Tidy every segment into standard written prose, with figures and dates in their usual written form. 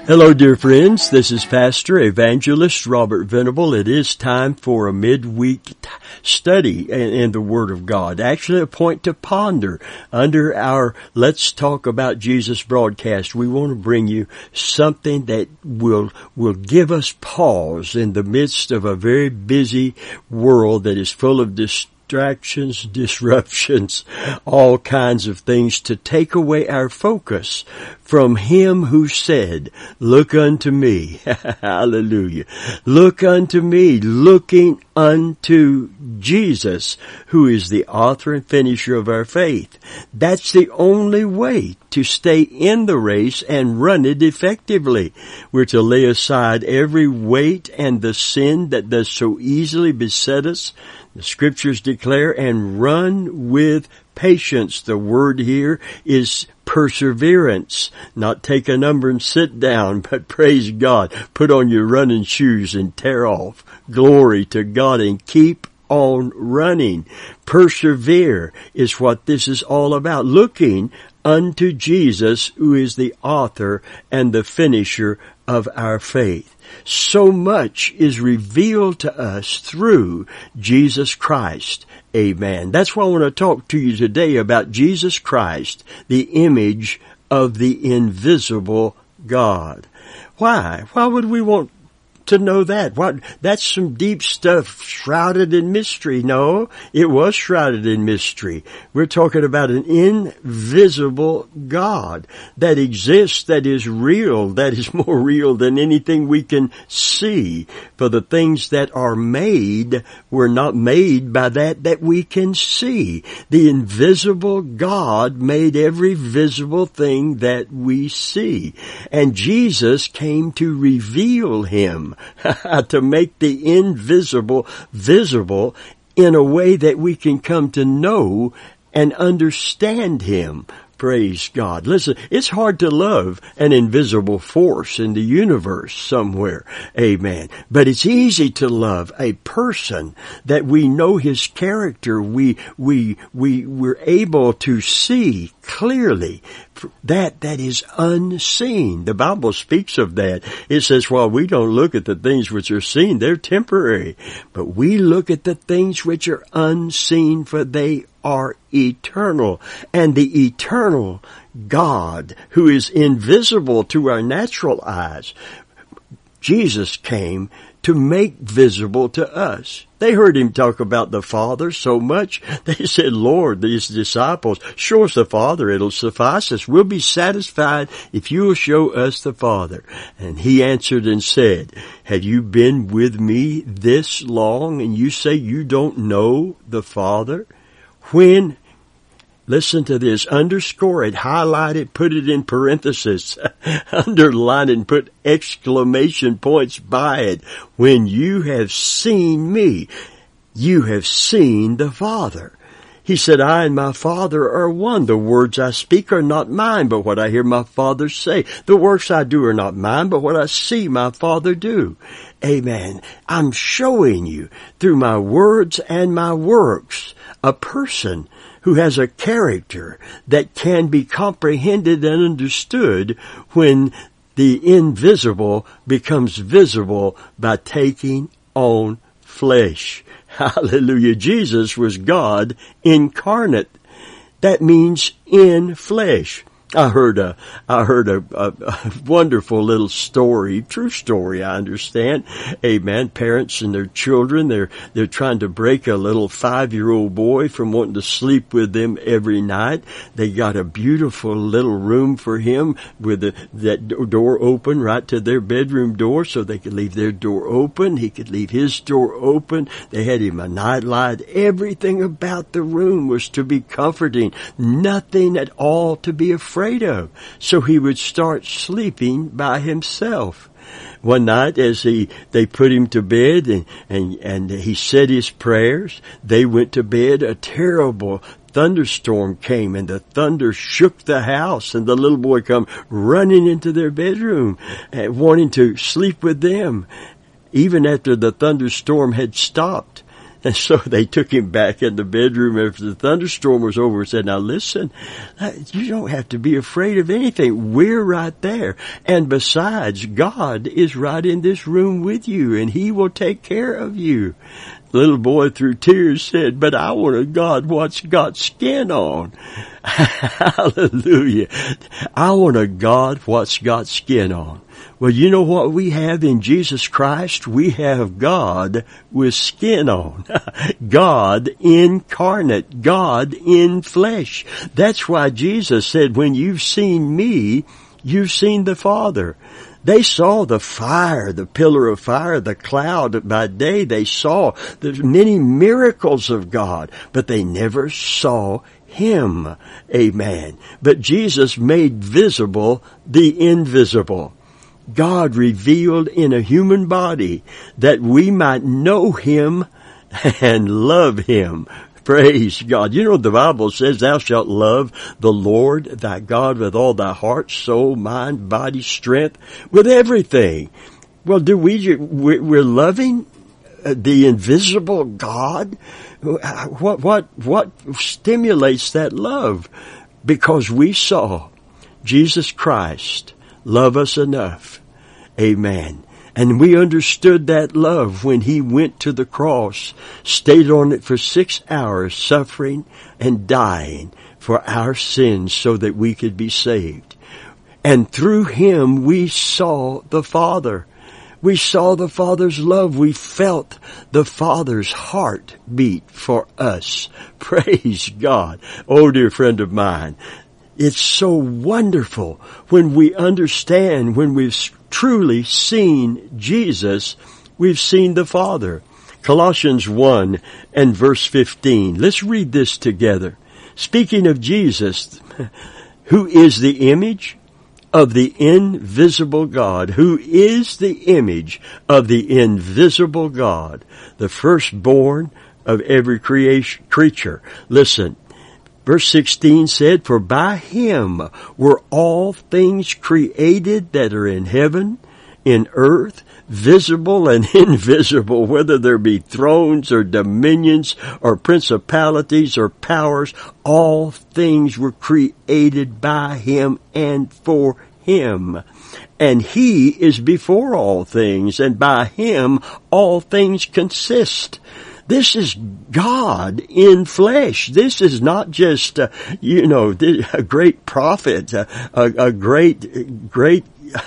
Hello, dear friends. This is Pastor Evangelist Robert Venable. It is time for a midweek study in the Word of God. Actually, a point to ponder under our Let's Talk About Jesus broadcast. We want to bring you something that will give us pause in the midst of a very busy world that is full of distractions, disruptions, all kinds of things to take away our focus from Him who said, "Look unto me." Hallelujah. Look unto me, looking unto Jesus, who is the author and finisher of our faith. That's the only way to stay in the race and run it effectively. We're to lay aside every weight and the sin that does so easily beset us. The Scriptures declare, and run with patience. The word here is perseverance. Not take a number and sit down, but praise God. Put on your running shoes and tear off. Glory to God, and keep on running. Persevere is what this is all about. Looking unto Jesus, who is the author and the finisher of our faith. So much is revealed to us through Jesus Christ. Amen. That's why I want to talk to you today about Jesus Christ, the image of the invisible God. Why? Why would we want to know that? That's some deep stuff shrouded in mystery. No, it was shrouded in mystery. We're talking about an invisible God that exists, that is real, that is more real than anything we can see. For the things that are made were not made by that we can see. The invisible God made every visible thing that we see. And Jesus came to reveal Him. To make the invisible visible in a way that we can come to know and understand Him. Praise God. Listen, it's hard to love an invisible force in the universe somewhere. Amen. But it's easy to love a person that we know his character. We're able to see clearly that is unseen. The Bible speaks of that. It says, while we don't look at the things which are seen, they're temporary. But we look at the things which are unseen, for they are eternal. And the eternal God, who is invisible to our natural eyes, Jesus came to make visible to us. They heard Him talk about the Father so much, they said, Lord, these disciples, show us the Father, it'll suffice us. We'll be satisfied if you will show us the Father. And He answered and said, have you been with me this long, and you say you don't know the Father? When, listen to this, underscore it, highlight it, put it in parentheses, underline it, and put exclamation points by it. When you have seen me, you have seen the Father. He said, I and my Father are one. The words I speak are not mine, but what I hear my Father say. The works I do are not mine, but what I see my Father do. Amen. I'm showing you through my words and my works a person who has a character that can be comprehended and understood when the invisible becomes visible by taking on flesh. Hallelujah. Jesus was God incarnate. That means in flesh. I heard a wonderful little story, true story, I understand. Amen. Parents and their children, they're trying to break a little 5-year-old boy from wanting to sleep with them every night. They got a beautiful little room for him with that door open right to their bedroom door, so they could leave their door open. He could leave his door open. They had him a nightlight. Everything about the room was to be comforting. Nothing at all to be afraid of. So he would start sleeping by himself. One night as they put him to bed and he said his prayers, they went to bed. A terrible thunderstorm came and the thunder shook the house, and the little boy come running into their bedroom wanting to sleep with them. Even after the thunderstorm had stopped, And so they took him back in the bedroom after the thunderstorm was over and said, now listen, you don't have to be afraid of anything. We're right there. And besides, God is right in this room with you, and He will take care of you. The little boy through tears said, but I want a God what's got skin on. Hallelujah. I want a God what's got skin on. Well, you know what we have in Jesus Christ? We have God with skin on. God incarnate. God in flesh. That's why Jesus said, when you've seen me, you've seen the Father. They saw the fire, the pillar of fire, the cloud by day. They saw the many miracles of God, but they never saw Him. Amen. But Jesus made visible the invisible. God revealed in a human body that we might know Him and love Him. Praise God. You know, the Bible says, thou shalt love the Lord thy God with all thy heart, soul, mind, body, strength, with everything. Well, we're loving the invisible God? What stimulates that love? Because we saw Jesus Christ love us enough. Amen. And we understood that love when He went to the cross, stayed on it for 6 hours, suffering and dying for our sins so that we could be saved. And through Him we saw the Father. We saw the Father's love. We felt the Father's heart beat for us. Praise God. Oh, dear friend of mine, it's so wonderful when we understand, when we've truly seen Jesus, we've seen the Father. Colossians 1 and verse 15. Let's read this together. Speaking of Jesus, who is the image of the invisible God, who is the image of the invisible God, the firstborn of every creature. Listen. Verse 16 said, for by Him were all things created that are in heaven, in earth, visible and invisible, whether there be thrones or dominions or principalities or powers, all things were created by Him and for Him. And He is before all things, and by Him all things consist. This is God in flesh. This is not just, a great prophet, a great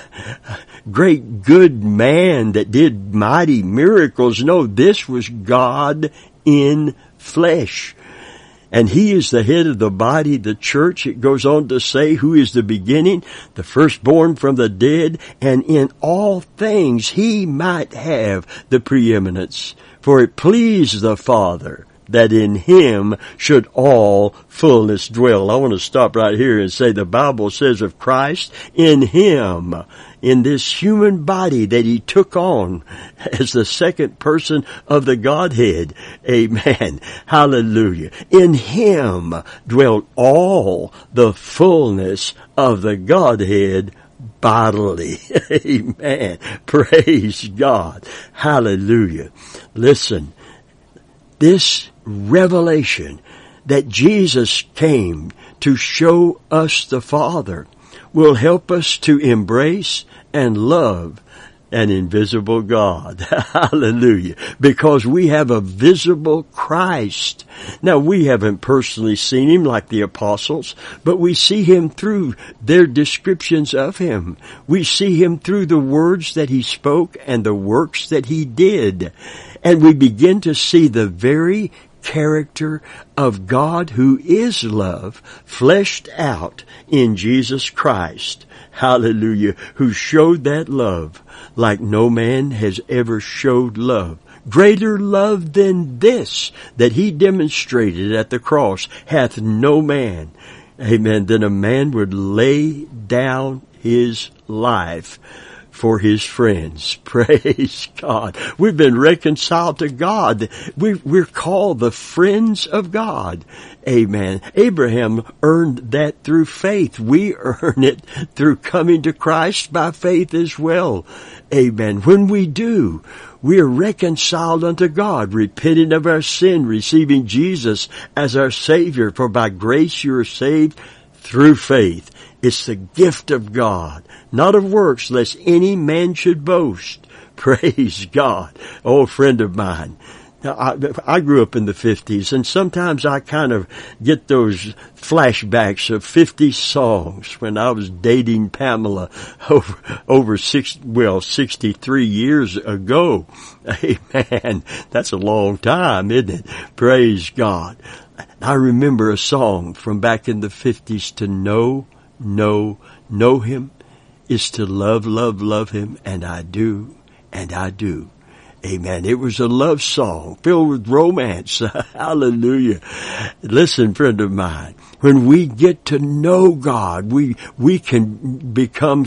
good man that did mighty miracles. No, this was God in flesh. And He is the head of the body, the church. It goes on to say, who is the beginning, the firstborn from the dead, and in all things He might have the preeminence. For it pleased the Father that in Him should all fullness dwell. I want to stop right here and say the Bible says of Christ, in Him, in this human body that He took on as the second person of the Godhead. Amen. Hallelujah. In Him dwelt all the fullness of the Godhead bodily. Amen. Praise God. Hallelujah. Listen, this revelation that Jesus came to show us the Father will help us to embrace and love an invisible God. Hallelujah. Because we have a visible Christ. Now, we haven't personally seen Him like the apostles, but we see Him through their descriptions of Him. We see Him through the words that He spoke and the works that He did. And we begin to see the very character of God, who is love, fleshed out in Jesus Christ. Hallelujah. Who showed that love like no man has ever showed love. Greater love than this that He demonstrated at the cross hath no man. Amen. Than a man would lay down his life for his friends. Praise God. We've been reconciled to God. We're called the friends of God. Amen. Abraham earned that through faith. We earn it through coming to Christ by faith as well. Amen. When we do, we are reconciled unto God, repenting of our sin, receiving Jesus as our Savior. For by grace you are saved through faith. It's the gift of God, not of works, lest any man should boast. Praise God. Oh, friend of mine. Now, I grew up in the 50s, and sometimes I kind of get those flashbacks of 50 songs when I was dating Pamela over 63 years ago. Amen. That's a long time, isn't it? Praise God. I remember a song from back in the 50s, to know him is to love him, and I do. Amen. It was a love song filled with romance. Hallelujah. Listen, friend of mine, when we get to know God, we can become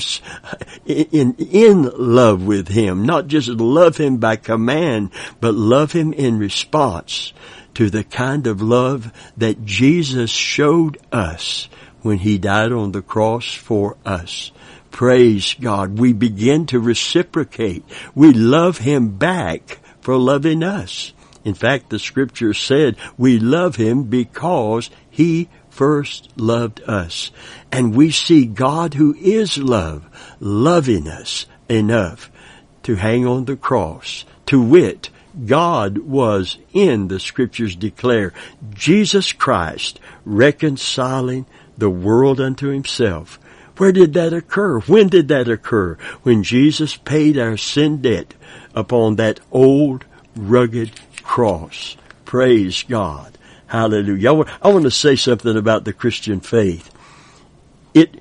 in love with him, not just love him by command, but love him in response to the kind of love that Jesus showed us when he died on the cross for us. Praise God. We begin to reciprocate. We love him back for loving us. In fact, the scripture said we love him because he first loved us. And we see God, who is love, loving us enough to hang on the cross. To wit, God was, in the scriptures declare, Jesus Christ reconciling the world unto himself. Where did that occur? When did that occur? When Jesus paid our sin debt upon that old rugged cross. Praise God. Hallelujah. I want to say something about the Christian faith. It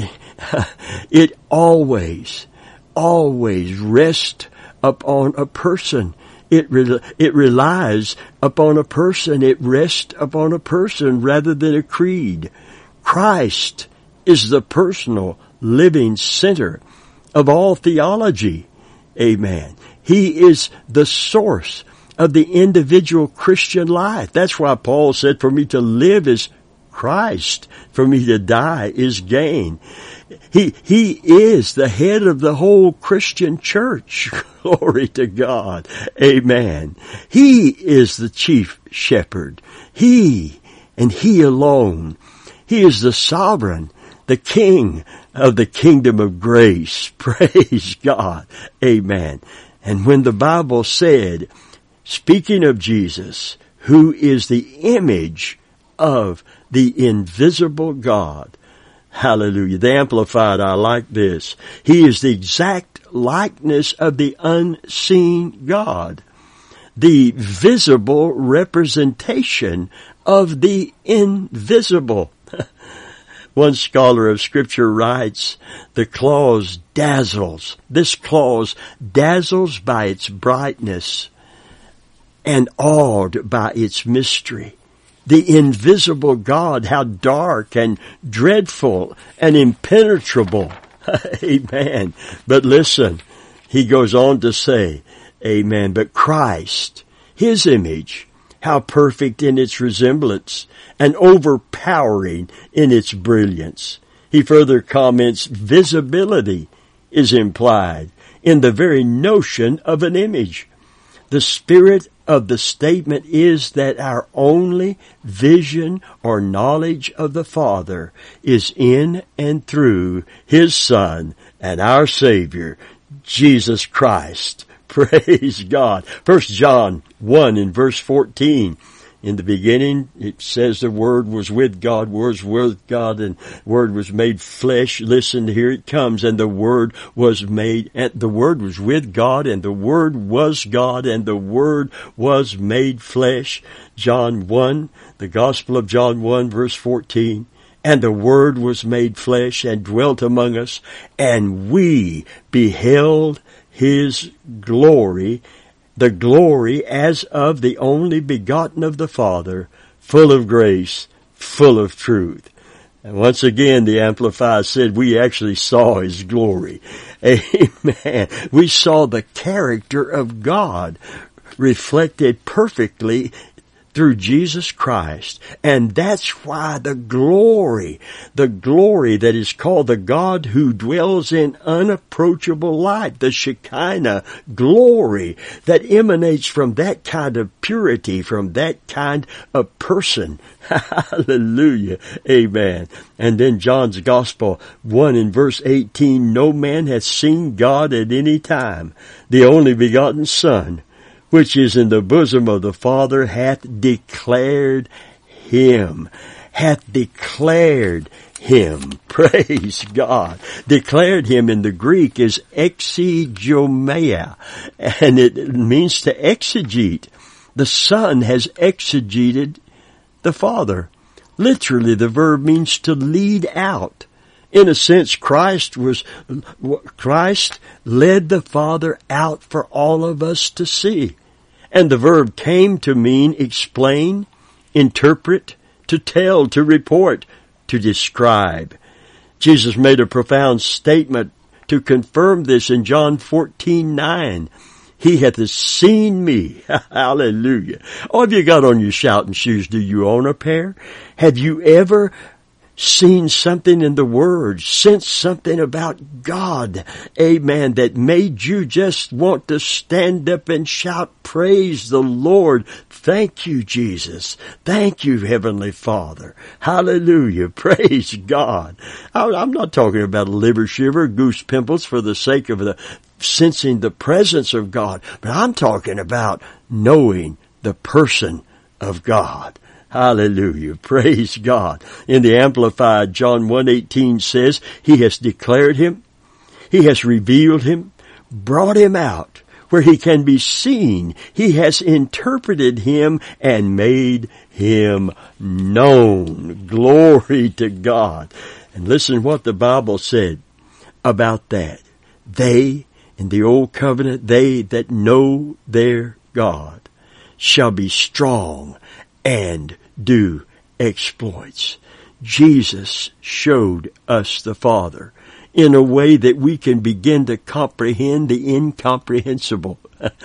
always rests upon a person. It relies upon a person. It rests upon a person rather than a creed. Christ is the personal living center of all theology. Amen. He is the source of the individual Christian life. That's why Paul said, for me to live is Christ, for me to die is gain. He is the head of the whole Christian church. Glory to God. Amen. He is the chief shepherd. He and he alone. He is the sovereign, the King of the kingdom of grace. Praise God. Amen. And when the Bible said, speaking of Jesus, who is the image of the invisible God, hallelujah. The Amplified, I like this. He is the exact likeness of the unseen God, the visible representation of the invisible. One scholar of Scripture writes, the clause dazzles. This clause dazzles by its brightness and awed by its mystery. The invisible God, how dark and dreadful and impenetrable. Amen. But listen, he goes on to say, amen, but Christ, his image, how perfect in its resemblance and overpowering in its brilliance. He further comments, visibility is implied in the very notion of an image. The spirit of the statement is that our only vision or knowledge of the Father is in and through his Son and our Savior, Jesus Christ. Praise God. 1 John 1 in verse 14. In the beginning, it says the Word was with God, was with God, and Word was made flesh. Listen, here it comes. And the Word was made, and the Word was with God, and the Word was God, and the Word was made flesh. John 1, the Gospel of John 1, verse 14. And the Word was made flesh and dwelt among us, and we beheld his glory, the glory as of the only begotten of the Father, full of grace, full of truth. And once again, the Amplified said, we actually saw His glory. Amen. We saw the character of God reflected perfectly through Jesus Christ. And that's why the glory that is called the God who dwells in unapproachable light, the Shekinah glory that emanates from that kind of purity, from that kind of person. Hallelujah. Amen. And then John's Gospel 1 in verse 18, no man hath seen God at any time. The only begotten Son, which is in the bosom of the Father, hath declared Him. Hath declared Him. Praise God. Declared Him in the Greek is exegeomai, and it means to exegete. The Son has exegeted the Father. Literally, the verb means to lead out. In a sense, Christ led the Father out for all of us to see. And the verb came to mean explain, interpret, to tell, to report, to describe. Jesus made a profound statement to confirm this in John 14:9. He hath seen me. Hallelujah. Oh, have you got on your shouting shoes? Do you own a pair? Have you ever seen something in the Word, sensed something about God, amen, that made you just want to stand up and shout, praise the Lord. Thank you, Jesus. Thank you, Heavenly Father. Hallelujah. Praise God. I'm not talking about liver shiver, goose pimples for the sake of the sensing the presence of God, but I'm talking about knowing the person of God. Hallelujah. Praise God. In the Amplified, John 1:18 says, He has declared Him, He has revealed Him, brought Him out where He can be seen. He has interpreted Him and made Him known. Glory to God. And listen what the Bible said about that. They, in the Old Covenant, they that know their God shall be strong and do exploits. Jesus showed us the Father in a way that we can begin to comprehend the incomprehensible,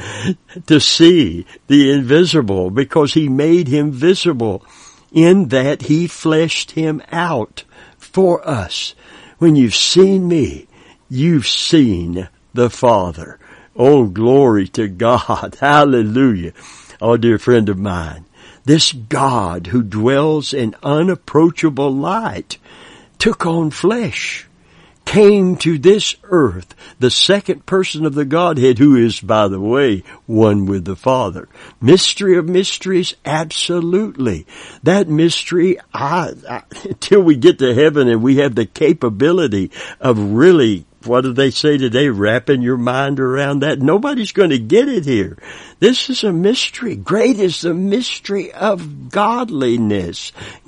to see the invisible, because He made Him visible in that He fleshed Him out for us. When you've seen me, you've seen the Father. Oh, glory to God. Hallelujah. Oh, dear friend of mine, this God who dwells in unapproachable light took on flesh, came to this earth, the second person of the Godhead, who is, by the way, one with the Father. Mystery of mysteries, absolutely. That mystery, until we get to heaven and we have the capability of really, what do they say today, wrapping your mind around that? Nobody's going to get it here. This is a mystery. Great is the mystery of godliness.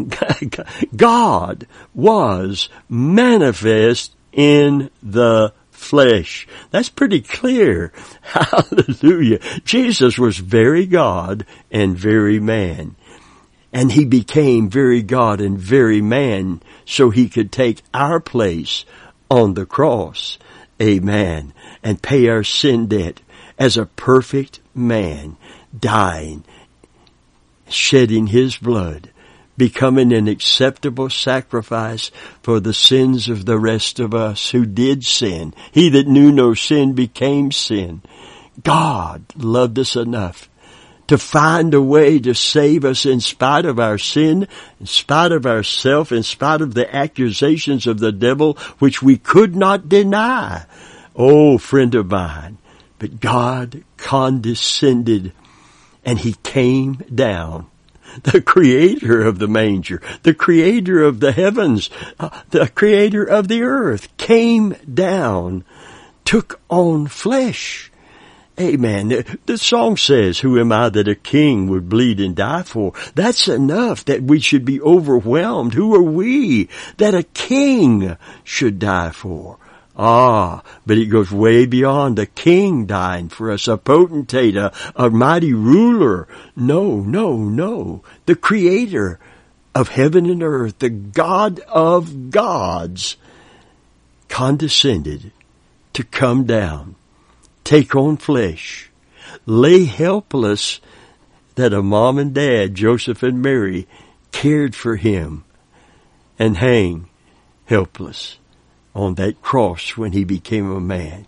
God was manifest in the flesh. That's pretty clear. Hallelujah. Jesus was very God and very man. And He became very God and very man so He could take our place on the cross. Amen. And pay our sin debt as a perfect man, dying, shedding His blood, becoming an acceptable sacrifice for the sins of the rest of us who did sin. He that knew no sin became sin. God loved us enough to find a way to save us in spite of our sin, in spite of ourself, in spite of the accusations of the devil, which we could not deny. Oh, friend of mine, but God condescended and He came down. The creator of the manger, the creator of the heavens, the creator of the earth came down, took on flesh. Amen. The song says, who am I that a king would bleed and die for? That's enough that we should be overwhelmed. Who are we that a king should die for? But it goes way beyond a king dying for us, a potentate, a mighty ruler. No. The Creator of heaven and earth, the God of gods, condescended to come down, take on flesh, lay helpless, that a mom and dad, Joseph and Mary, cared for him, and hang helpless on that cross when he became a man,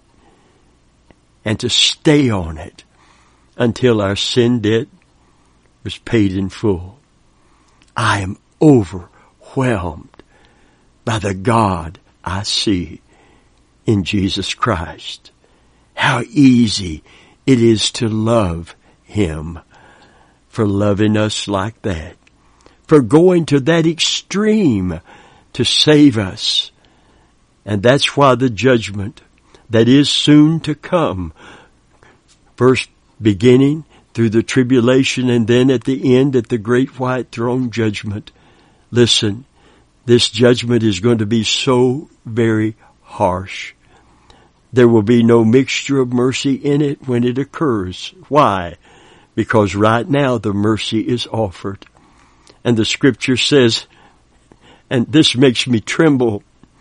and to stay on it until our sin debt was paid in full. I am overwhelmed by the God I see in Jesus Christ. How easy it is to love Him for loving us like that, for going to that extreme to save us. And that's why the judgment that is soon to come, first beginning through the tribulation and then at the end at the great white throne judgment. Listen, this judgment is going to be so very harsh. There will be no mixture of mercy in it when it occurs. Why? Because right now the mercy is offered. And the scripture says, and this makes me tremble,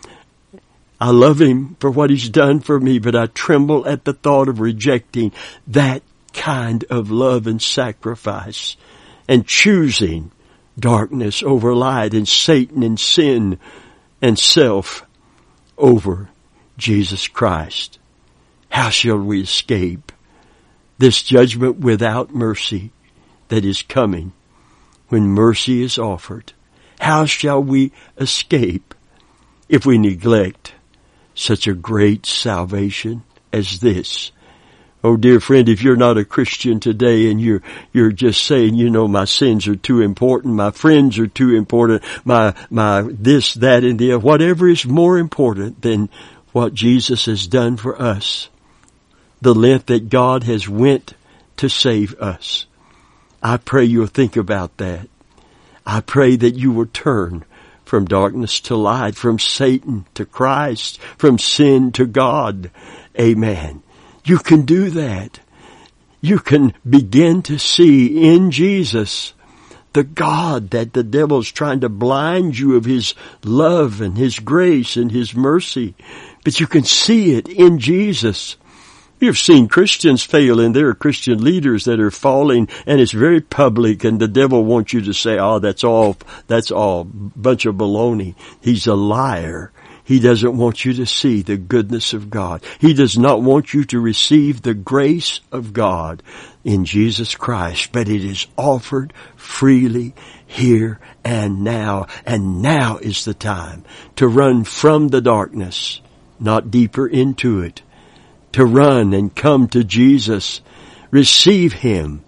I love Him for what He's done for me, but I tremble at the thought of rejecting that kind of love and sacrifice and choosing darkness over light and Satan and sin and self over Jesus Christ. How shall we escape this judgment without mercy that is coming when mercy is offered? How shall we escape if we neglect such a great salvation as this? Oh, dear friend, if you're not a Christian today and you're just saying, you know, my sins are too important, my friends are too important, my this, that, and the other, whatever is more important than what Jesus has done for us, the length that God has went to save us. I pray you'll think about that. I pray that you will turn from darkness to light, from Satan to Christ, from sin to God. Amen. You can do that. You can begin to see in Jesus the God that the devil's trying to blind you of His love and His grace and His mercy. But you can see it in Jesus. You've seen Christians fail, and there are Christian leaders that are falling, and it's very public, and the devil wants you to say, oh, that's all bunch of baloney. He's a liar. He doesn't want you to see the goodness of God. He does not want you to receive the grace of God in Jesus Christ, but it is offered freely here and now is the time to run from the darkness, not deeper into it, to run and come to Jesus, receive Him,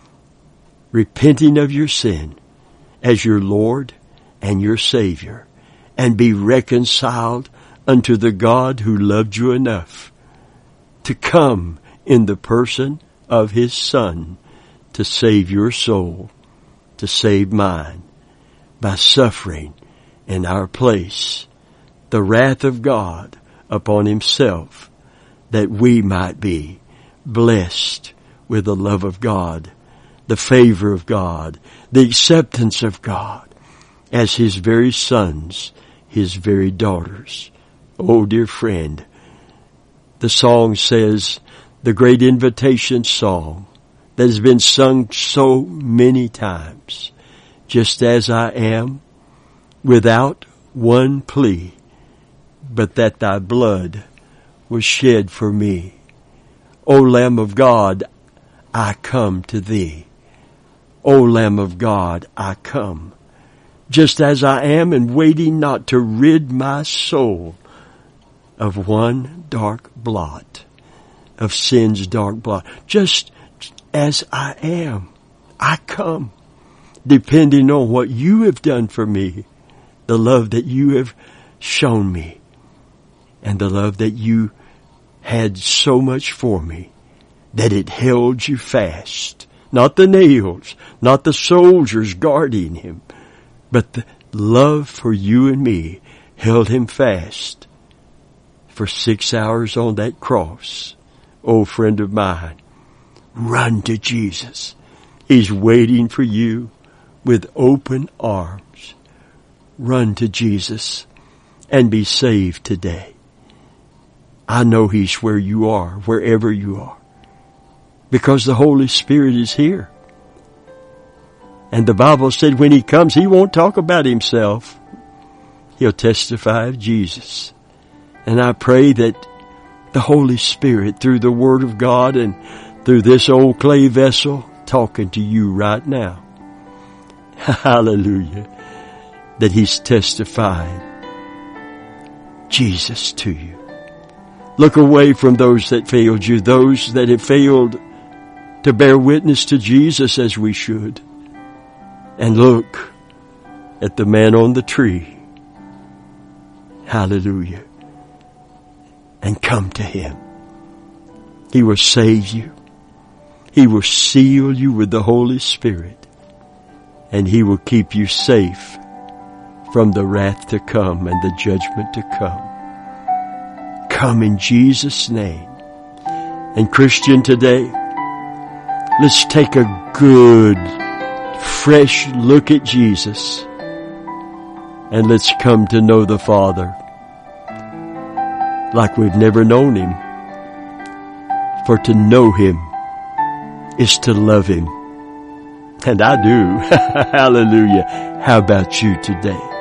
repenting of your sin as your Lord and your Savior, and be reconciled unto the God who loved you enough to come in the person of His Son to save your soul, to save mine, by suffering in our place the wrath of God upon Himself, that we might be blessed with the love of God, the favor of God, the acceptance of God as His very sons, His very daughters. Oh, dear friend, the song says, the great invitation song that has been sung so many times, just as I am, without one plea, but that Thy blood was shed for me. O Lamb of God, I come to Thee. O Lamb of God, I come, just as I am, and waiting not to rid my soul of one dark blot, of sin's dark blot. Just as I am, I come, depending on what You have done for me, the love that You have shown me, and the love that You had so much for me that it held You fast. Not the nails, not the soldiers guarding Him, but the love for you and me held Him fast for 6 hours on that cross. Oh, friend of mine, run to Jesus. He's waiting for you with open arms. Run to Jesus and be saved today. I know He's where you are, wherever you are, because the Holy Spirit is here. And the Bible said when He comes, He won't talk about Himself. He'll testify of Jesus. And I pray that the Holy Spirit, through the Word of God and through this old clay vessel, talking to you right now, hallelujah, that He's testified Jesus to you. Look away from those that failed you, those that have failed to bear witness to Jesus as we should. And look at the man on the tree. Hallelujah. And come to Him. He will save you. He will seal you with the Holy Spirit. And He will keep you safe from the wrath to come and the judgment to come. Come in Jesus' name. And Christian, today, let's take a good, fresh look at Jesus. And let's come to know the Father like we've never known Him. For to know Him is to love Him. And I do. Hallelujah. How about you today?